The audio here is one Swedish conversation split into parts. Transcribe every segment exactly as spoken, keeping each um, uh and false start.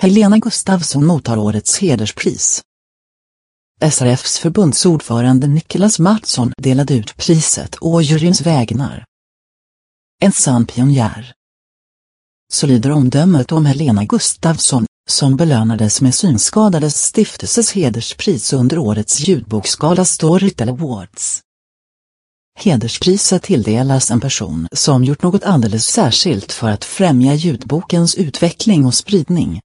Helena Gustafsson mottar årets hederspris. S R F:s förbundsordförande Niklas Mattsson delade ut priset å juryns vägnar. En sann pionjär. Så lyder omdömet om Helena Gustafsson, som belönades med Synskadades stiftelses hederspris under årets ljudboksgala Storytel Awards. Hederspriset tilldelas en person som gjort något alldeles särskilt för att främja ljudbokens utveckling och spridning.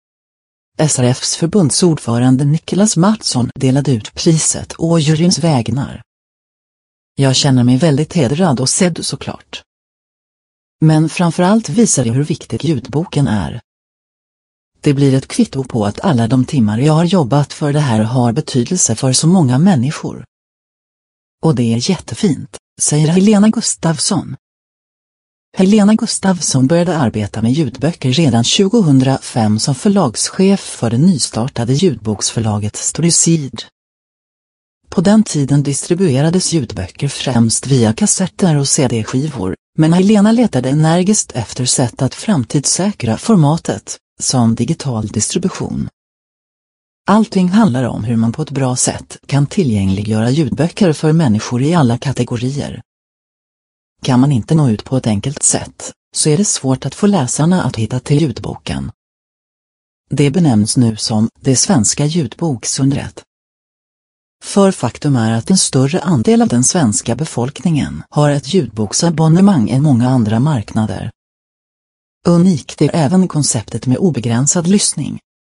S R F:s förbundsordförande Niklas Mattsson delade ut priset å juryns vägnar. Jag känner mig väldigt hedrad och sedd såklart. Men framförallt visar det hur viktigt ljudboken är. Det blir ett kvitto på att alla de timmar jag har jobbat för det här har betydelse för så många människor. Och det är jättefint, säger Helena Gustafsson. Helena Gustafsson började arbeta med ljudböcker redan tjugohundrafem som förlagschef för det nystartade ljudboksförlaget Storyseed. På den tiden distribuerades ljudböcker främst via kassetter och C D-skivor, men Helena letade energiskt efter sätt att framtidssäkra formatet, som digital distribution. Allting handlar om hur man på ett bra sätt kan tillgängliggöra ljudböcker för människor i alla kategorier. Kan man inte nå ut på ett enkelt sätt, så är det svårt att få läsarna att hitta till ljudboken. Det benämns nu som det svenska ljudboksundret. För faktum är att en större andel av den svenska befolkningen har ett ljudboksabonnemang än många andra marknader. Unikt är även konceptet med obegränsad lyssning.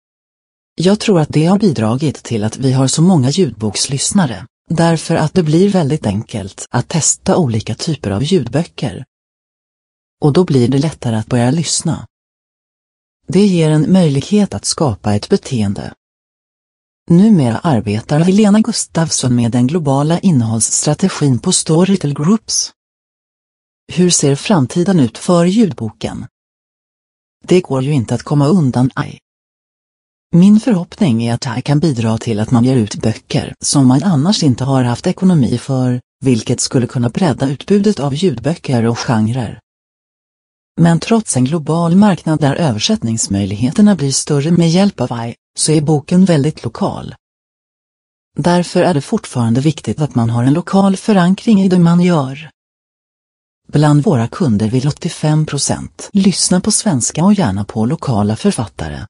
Jag tror att det har bidragit till att vi har så många ljudbokslyssnare, därför att det blir väldigt enkelt att testa olika typer av ljudböcker. Och då blir det lättare att börja lyssna. Det ger en möjlighet att skapa ett beteende. Numera arbetar Helena Gustafsson med den globala innehållsstrategin på Storytel Groups. Hur ser framtiden ut för ljudboken? Det går ju inte att komma undan. Aj. Min förhoppning är att jag kan bidra till att man ger ut böcker som man annars inte har haft ekonomi för, vilket skulle kunna bredda utbudet av ljudböcker och genrer. Men trots en global marknad där översättningsmöjligheterna blir större med hjälp av A I, så är boken väldigt lokal. Därför är det fortfarande viktigt att man har en lokal förankring i det man gör. Bland våra kunder vill åttiofem procent lyssna på svenska och gärna på lokala författare.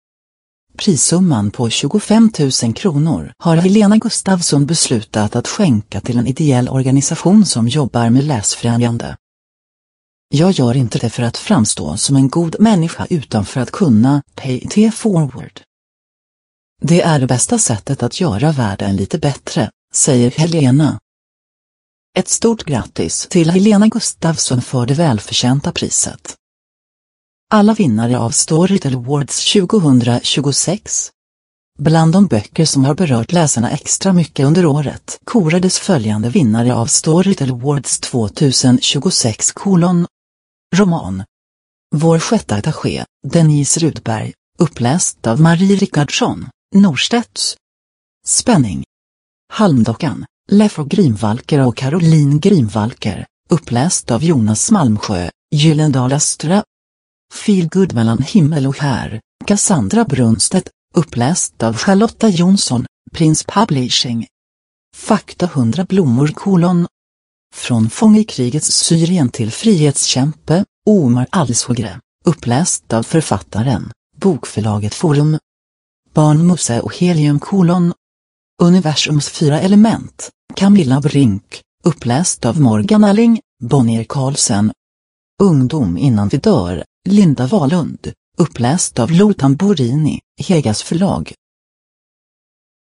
Prissumman på tjugofem tusen kronor har Helena Gustafsson beslutat att skänka till en ideell organisation som jobbar med läsfrämjande. Jag gör inte det för att framstå som en god människa utan för att kunna pay it forward. Det är det bästa sättet att göra världen lite bättre, säger Helena. Ett stort grattis till Helena Gustafsson för det välförtjänta priset. Alla vinnare av Storytel Awards tjugohundratjugosex. Bland de böcker som har berört läsarna extra mycket under året korades följande vinnare av Storytel Awards tjugohundratjugosex kolon. Roman. Vår sjätte attaché, Denise Rudberg, uppläst av Marie Rickardsson, Norstedts. Spänning. Halmdockan, Leffo Grimvalker och Caroline Grimvalker, uppläst av Jonas Malmsjö, Gyllendal Östra. Feel good mellan himmel och här, Cassandra Brunstedt, uppläst av Charlotta Jonsson, Prince Publishing. Fakta hundra blommor kolon. Från fångekrigets Syrien till frihetskämpe, Omar Al-Sogre, uppläst av författaren, bokförlaget Forum. Barnmose och helium kolon. Universums fyra element, Camilla Brink, uppläst av Morgan Alling, Bonnier Karlsen. Ungdom innan vi dör, Linda Wahlund, uppläst av Lo Tamburini, Hegas förlag.